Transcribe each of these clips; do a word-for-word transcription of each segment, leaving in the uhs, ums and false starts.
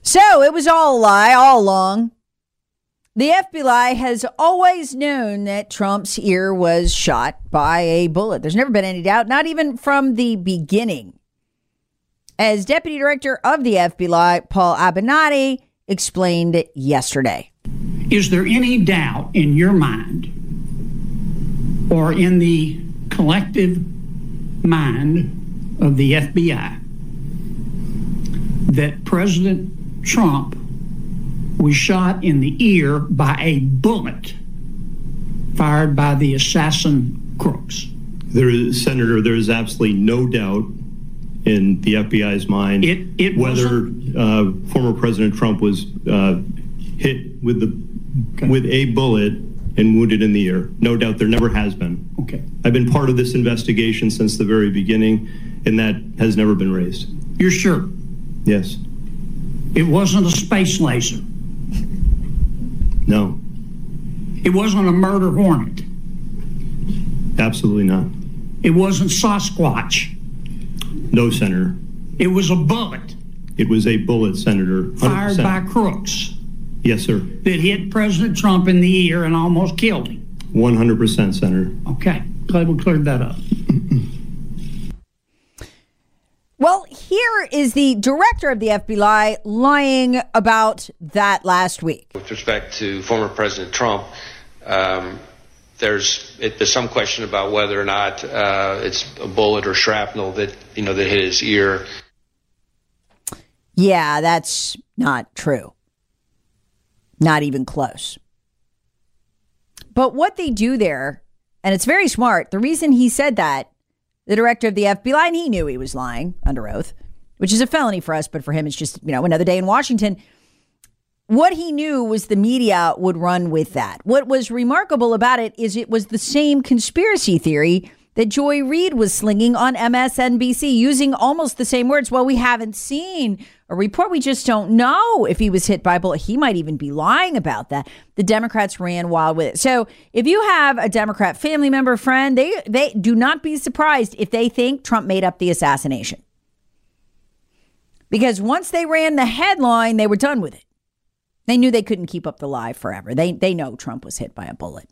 So it was all a lie all along. The F B I has always known that Trump's ear was shot by a bullet. There's never been any doubt, not even from the beginning. As Deputy Director of the F B I, Paul Abenati, explained yesterday. Is there any doubt in your mind or in the collective mind of the F B I that President Trump was shot in the ear by a bullet fired by the assassin crooks? There is, Senator, there is absolutely no doubt in the F B I's mind it, it whether uh, former President Trump was uh, hit with the okay. with a bullet and wounded in the ear. No doubt, there never has been. Okay. I've been part of this investigation since the very beginning, and that has never been raised. You're sure? Yes. It wasn't a space laser? No. It wasn't a murder hornet? Absolutely not. It wasn't Sasquatch? No, Senator. It was a bullet? It was a bullet, Senator. one hundred percent. Fired by crooks? Yes, sir. That hit President Trump in the ear and almost killed him? one hundred percent, Senator. Okay. Glad we cleared that up. Well, here is the director of the F B I lying about that last week. With respect to former President Trump, um, there's it, there's some question about whether or not uh, it's a bullet or shrapnel that you know that hit his ear. Yeah, that's not true. Not even close. But what they do there, and it's very smart, the reason he said that, the director of the F B I, and he knew he was lying under oath, which is a felony for us, but for him, it's just, you know, another day in Washington. What he knew was the media would run with that. What was remarkable about it is it was the same conspiracy theory that Joy Reid was slinging on M S N B C, using almost the same words. Well, we haven't seen a report. We just don't know if he was hit by a bullet. He might even be lying about that. The Democrats ran wild with it. So if you have a Democrat family member, friend, they, they do not be surprised if they think Trump made up the assassination. Because once they ran the headline, they were done with it. They knew they couldn't keep up the lie forever. They they know Trump was hit by a bullet.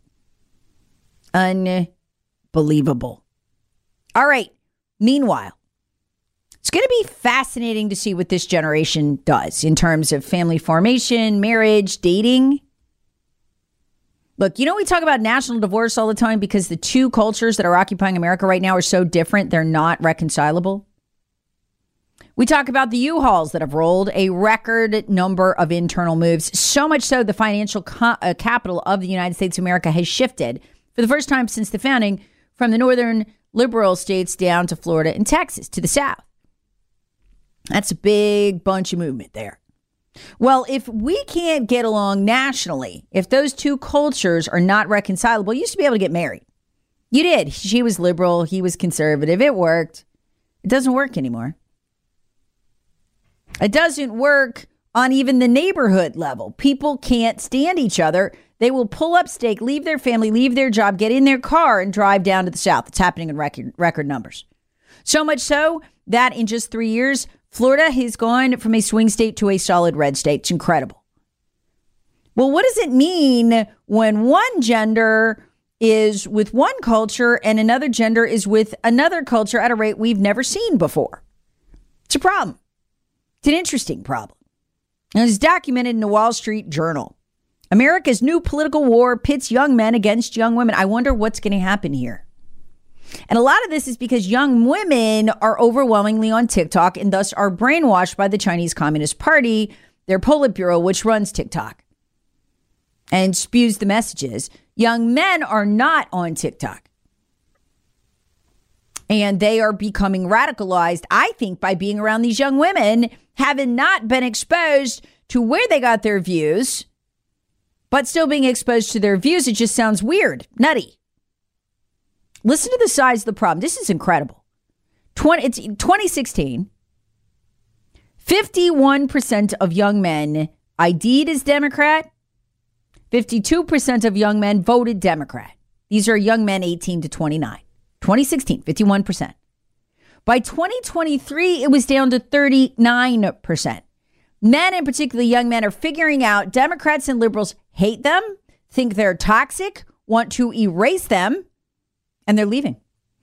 Unbelievable. All right. Meanwhile, it's going to be fascinating to see what this generation does in terms of family formation, marriage, dating. Look, you know, we talk about national divorce all the time because the two cultures that are occupying America right now are so different. They're not reconcilable. We talk about the U-Hauls that have rolled a record number of internal moves. So much so the financial co- uh, capital of the United States of America has shifted for the first time since the founding from the northern liberal states down to Florida and Texas to the south. That's a big bunch of movement there. Well, if we can't get along nationally, if those two cultures are not reconcilable, you used to be able to get married. You did. She was liberal. He was conservative. It worked. It doesn't work anymore. It doesn't work on even the neighborhood level. People can't stand each other. They will pull up stake, leave their family, leave their job, get in their car and drive down to the south. It's happening in record, record numbers. So much so that in just three years, Florida has gone from a swing state to a solid red state. It's incredible. Well, what does it mean when one gender is with one culture and another gender is with another culture at a rate we've never seen before? It's a problem. It's an interesting problem. And it's documented in the Wall Street Journal. America's new political war pits young men against young women. I wonder what's going to happen here. And a lot of this is because young women are overwhelmingly on TikTok and thus are brainwashed by the Chinese Communist Party, their Politburo, which runs TikTok and spews the messages. Young men are not on TikTok. And they are becoming radicalized, I think, by being around these young women, having not been exposed to where they got their views, but still being exposed to their views. It just sounds weird, nutty. Listen to the size of the problem. This is incredible. twenty, it's twenty sixteen. fifty-one percent of young men I D'd as Democrat. fifty-two percent of young men voted Democrat. These are young men eighteen to twenty-nine. twenty sixteen, fifty-one percent. By twenty twenty-three, it was down to thirty-nine percent. Men, and particularly young men, are figuring out Democrats and liberals hate them, think they're toxic, want to erase them, and they're leaving.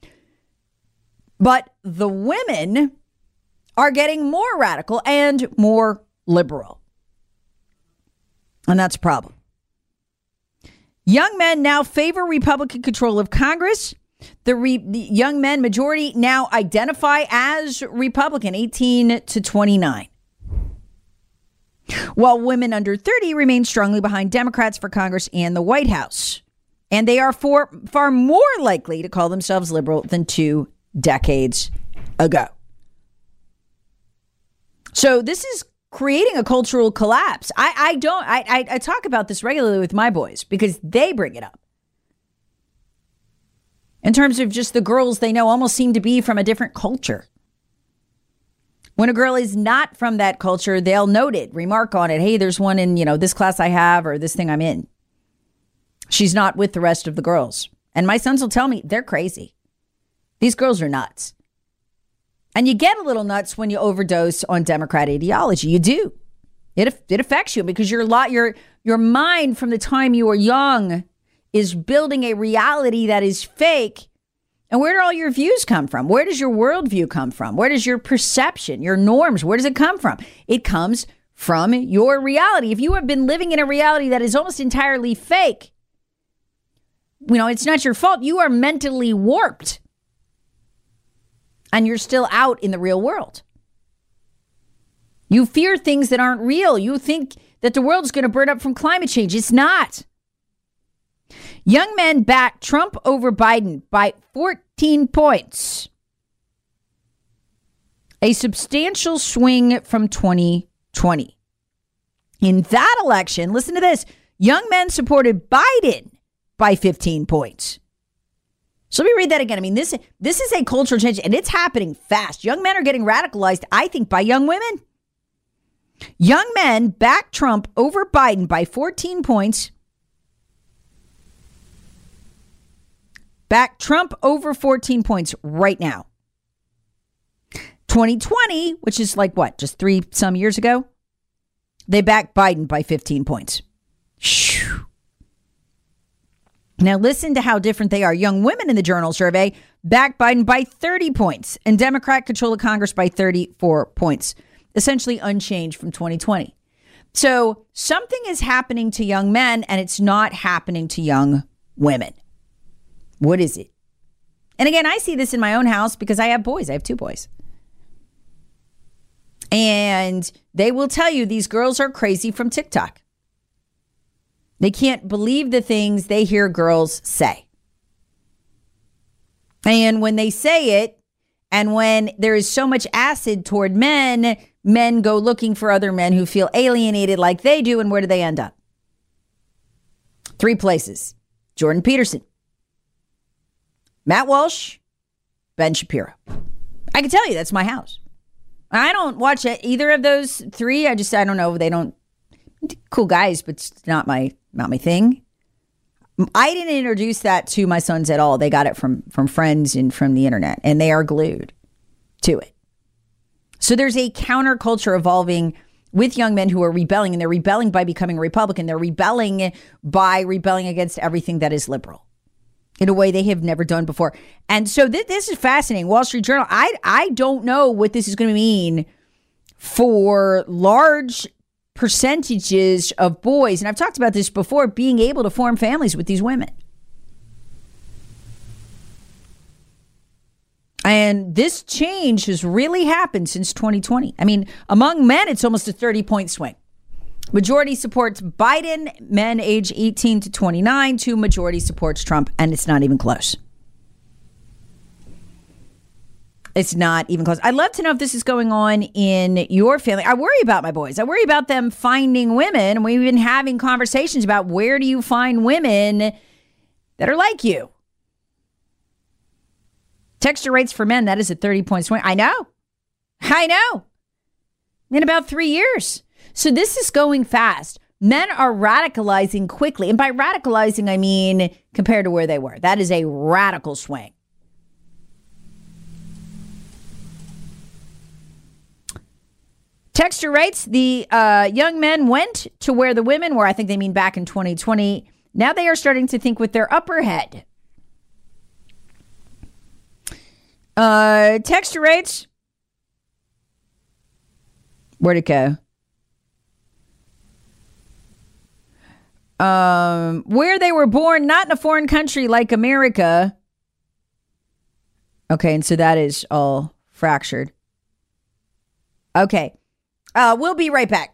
But the women are getting more radical and more liberal. And that's a problem. Young men now favor Republican control of Congress. The, re- the young men majority now identify as Republican, eighteen to twenty-nine. While women under thirty remain strongly behind Democrats for Congress and the White House. And they are for, far more likely to call themselves liberal than two decades ago. So this is creating a cultural collapse. I, I don't, I, I, I talk about this regularly with my boys because they bring it up. In terms of just the girls they know almost seem to be from a different culture. When a girl is not from that culture, they'll note it, remark on it. Hey, there's one in, you know, this class I have or this thing I'm in. She's not with the rest of the girls. And my sons will tell me they're crazy. These girls are nuts. And you get a little nuts when you overdose on Democrat ideology. You do. It it affects you because your lot your your mind from the time you were young is building a reality that is fake. And where do all your views come from? Where does your worldview come from? Where does your perception, your norms, where does it come from? It comes from your reality. If you have been living in a reality that is almost entirely fake, you know, it's not your fault. You are mentally warped. And you're still out in the real world. You fear things that aren't real. You think that the world is going to burn up from climate change. It's not. Young men back Trump over Biden by fourteen points. A substantial swing from twenty twenty. In that election, listen to this, young men supported Biden by fifteen points. So let me read that again. I mean, this, this is a cultural change, and it's happening fast. Young men are getting radicalized, I think, by young women. Young men back Trump over Biden by fourteen points. Back Trump over fourteen points right now. twenty twenty, which is like what, just three some years ago, they backed Biden by fifteen points. Shoo. Now listen to how different they are. Young women in the Journal survey backed Biden by thirty points and Democrat control of Congress by thirty-four points. Essentially unchanged from twenty twenty. So something is happening to young men and it's not happening to young women. What is it? And again, I see this in my own house because I have boys. I have two boys. And they will tell you these girls are crazy from TikTok. They can't believe the things they hear girls say. And when they say it, and when there is so much acid toward men, men go looking for other men who feel alienated like they do. And where do they end up? Three places. Jordan Peterson, Matt Walsh, Ben Shapiro. I can tell you that's my house. I don't watch either of those three. I just, I don't know. They don't, cool guys, but it's not my, not my thing. I didn't introduce that to my sons at all. They got it from, from friends and from the internet, and they are glued to it. So there's a counterculture evolving with young men who are rebelling, and they're rebelling by becoming a Republican. They're rebelling by rebelling against everything that is liberal in a way they have never done before. And so th- this is fascinating. Wall Street Journal, I, I don't know what this is going to mean for large percentages of boys, and I've talked about this before, being able to form families with these women. And this change has really happened since twenty twenty. I mean, among men, it's almost a thirty-point swing. Majority supports Biden, men age eighteen to twenty-nine. Two majority supports Trump, and it's not even close. It's not even close. I'd love to know if this is going on in your family. I worry about my boys. I worry about them finding women. And we've been having conversations about where do you find women that are like you. Texture rates for men, that is a thirty-point swing. I know. I know. In about three years. So this is going fast. Men are radicalizing quickly. And by radicalizing, I mean compared to where they were. That is a radical swing. Texture writes, the uh, young men went to where the women were. I think they mean back in twenty twenty. Now they are starting to think with their upper head. Uh, texture rates. Where'd it go? Um, where they were born, not in a foreign country like America. Okay, and so that is all fractured. Okay, uh, we'll be right back.